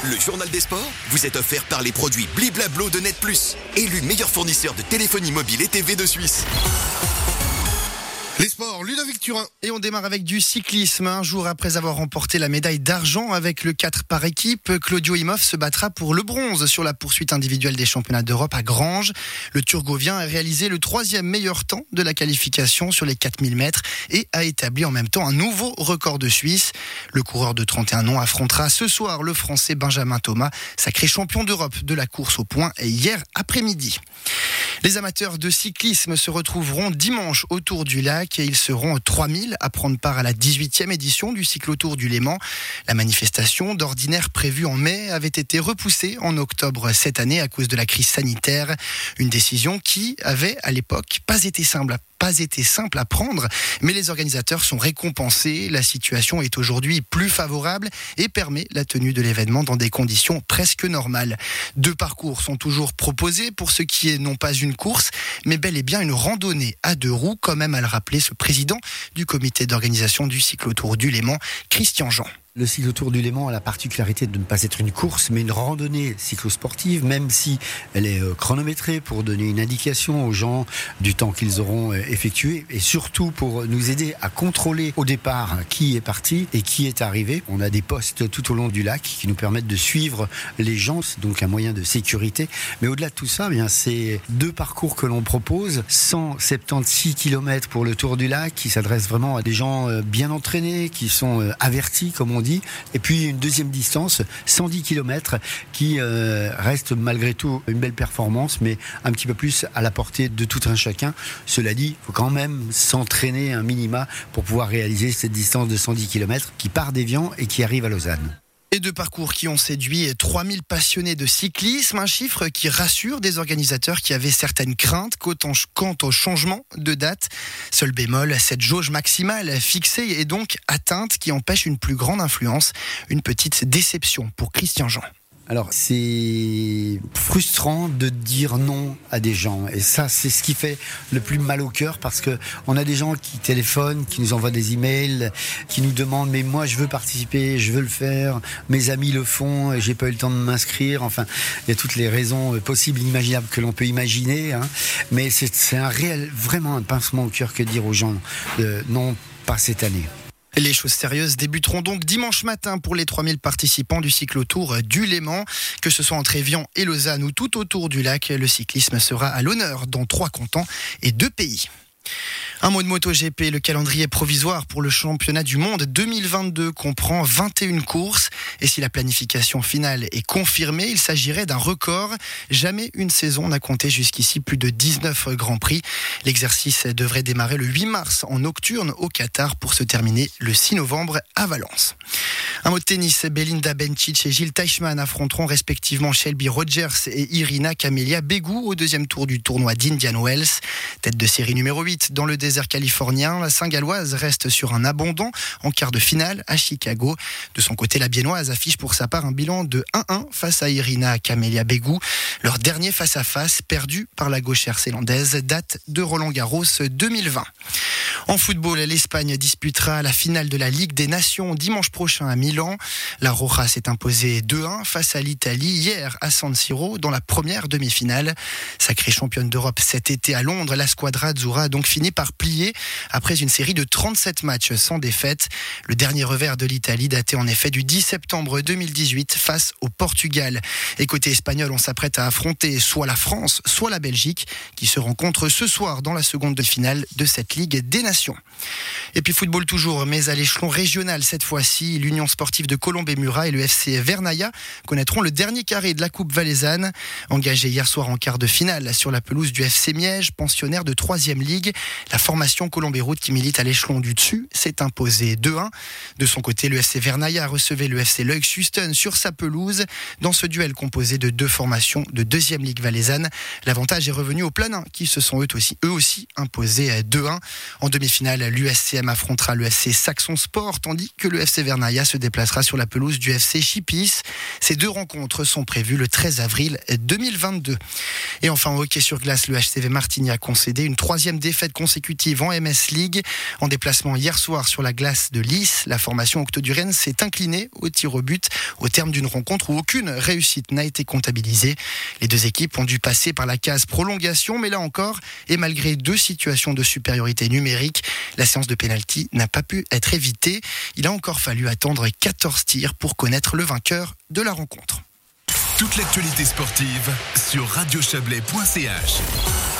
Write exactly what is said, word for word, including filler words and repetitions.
Le journal des sports vous est offert par les produits Bliblablo de Net Plus, élu meilleur fournisseur de téléphonie mobile et T V de Suisse. Les sports, Ludovic Turin. Et on démarre avec du cyclisme. Un jour après avoir remporté la médaille d'argent avec le quatre par équipe, Claudio Imhoff se battra pour le bronze sur la poursuite individuelle des championnats d'Europe à Granges. Le Turgovien a réalisé le troisième meilleur temps de la qualification sur les quatre mille mètres et a établi en même temps un nouveau record de Suisse. Le coureur de trente et un ans affrontera ce soir le Français Benjamin Thomas, sacré champion d'Europe de la course au point hier après-midi. Les amateurs de cyclisme se retrouveront dimanche autour du lac et ils seront trois mille à prendre part à la dix-huitième édition du cyclotour du Léman. La manifestation, d'ordinaire prévue en mai, avait été repoussée en octobre cette année à cause de la crise sanitaire. Une décision qui avait à l'époque pas été simple à pas été simple à prendre, mais les organisateurs sont récompensés. La situation est aujourd'hui plus favorable et permet la tenue de l'événement dans des conditions presque normales. Deux parcours sont toujours proposés pour ce qui est non pas une course, mais bel et bien une randonnée à deux roues, comme même à le rappeler ce président du comité d'organisation du cyclotour du Léman, Christian Jean. Le cyclotour du Léman a la particularité de ne pas être une course, mais une randonnée cyclosportive, même si elle est chronométrée pour donner une indication aux gens du temps qu'ils auront effectué et surtout pour nous aider à contrôler au départ qui est parti et qui est arrivé. On a des postes tout au long du lac qui nous permettent de suivre les gens, c'est donc un moyen de sécurité. Mais au-delà de tout ça, eh bien, c'est deux parcours que l'on propose, cent soixante-seize kilomètres pour le tour du lac, qui s'adresse vraiment à des gens bien entraînés, qui sont avertis, comme on dit. Et puis une deuxième distance, cent dix kilomètres, qui euh, reste malgré tout une belle performance, mais un petit peu plus à la portée de tout un chacun. Cela dit, il faut quand même s'entraîner un minima pour pouvoir réaliser cette distance de cent dix kilomètres qui part d'Évian et qui arrive à Lausanne. Et deux parcours qui ont séduit trois mille passionnés de cyclisme, un chiffre qui rassure des organisateurs qui avaient certaines craintes quant au changement de date. Seul bémol, cette jauge maximale fixée est donc atteinte qui empêche une plus grande influence. Une petite déception pour Christian Jean. Alors, c'est frustrant de dire non à des gens. Et ça, c'est ce qui fait le plus mal au cœur parce que on a des gens qui téléphonent, qui nous envoient des emails, qui nous demandent « mais moi, je veux participer, je veux le faire, mes amis le font, j'ai pas eu le temps de m'inscrire ». Enfin, il y a toutes les raisons possibles, imaginables que l'on peut imaginer. Hein. Mais c'est, c'est un réel, vraiment un pincement au cœur que de dire aux gens euh, « non, pas cette année ». Les choses sérieuses débuteront donc dimanche matin pour les trois mille participants du cyclotour du Léman. Que ce soit entre Évian et Lausanne ou tout autour du lac, le cyclisme sera à l'honneur dans trois cantons et deux pays. Un mot de MotoGP, le calendrier provisoire pour le championnat du monde deux mille vingt-deux comprend vingt et une courses. Et si la planification finale est confirmée, il s'agirait d'un record. Jamais une saison n'a compté jusqu'ici plus de dix-neuf grands prix. L'exercice devrait démarrer le huit mars en nocturne au Qatar pour se terminer le six novembre à Valence. Un mot de tennis, Belinda Bencic et Gilles Teichmann affronteront respectivement Shelby Rogers et Irina Camelia Begu au deuxième tour du tournoi d'Indian Wells. Tête de série numéro huit dans le désert californien, la Saint-Galloise reste sur un abandon en quart de finale à Chicago. De son côté, la Biennoise affiche pour sa part un bilan de un un face à Irina Camelia Begu. Leur dernier face-à-face, perdu par la gauchère zélandaise, date de Roland-Garros deux mille vingt. En football, l'Espagne disputera la finale de la Ligue des Nations dimanche prochain à Milan. La Roja s'est imposée deux un face à l'Italie hier à San Siro dans la première demi-finale. Sacrée championne d'Europe cet été à Londres, la Squadra Azzurra a donc fini par plier après une série de trente-sept matchs sans défaite. Le dernier revers de l'Italie datait en effet du dix septembre deux mille dix-huit face au Portugal. Et côté espagnol, on s'apprête à affronter soit la France, soit la Belgique qui se rencontrent ce soir dans la seconde finale de cette Ligue des Nations. Et puis football toujours, mais à l'échelon régional cette fois-ci, l'Union sportive de Colombes et Murat et le F C Vernaya connaîtront le dernier carré de la Coupe Valaisanne. Engagé hier soir en quart de finale sur la pelouse du F C Miège, pensionnaire de troisième Ligue, la formation Colombes-Route qui milite à l'échelon du dessus s'est imposée deux un. De son côté, le F C Vernaya recevait le F C Leix Houston sur sa pelouse. Dans ce duel composé de deux formations de deuxième Ligue valaisanne, l'avantage est revenu aux Planins qui se sont eux aussi, eux aussi imposés deux un. En demi-finale, l'U S C M affrontera le F C Saxon Sport, tandis que le F C Vernaya se déplacera sur la pelouse du F C Chipis. Ces deux rencontres sont prévues le treize avril deux mille vingt-deux. Et enfin, au hockey sur glace, le H C V Martigny a concédé une troisième défaite défaites consécutives en M S League. En déplacement hier soir sur la glace de Lys, la formation octodurienne s'est inclinée au tir au but au terme d'une rencontre où aucune réussite n'a été comptabilisée. Les deux équipes ont dû passer par la case prolongation, mais là encore, et malgré deux situations de supériorité numérique, la séance de pénalty n'a pas pu être évitée. Il a encore fallu attendre quatorze tirs pour connaître le vainqueur de la rencontre. Toute l'actualité sportive sur radio chablais point c h.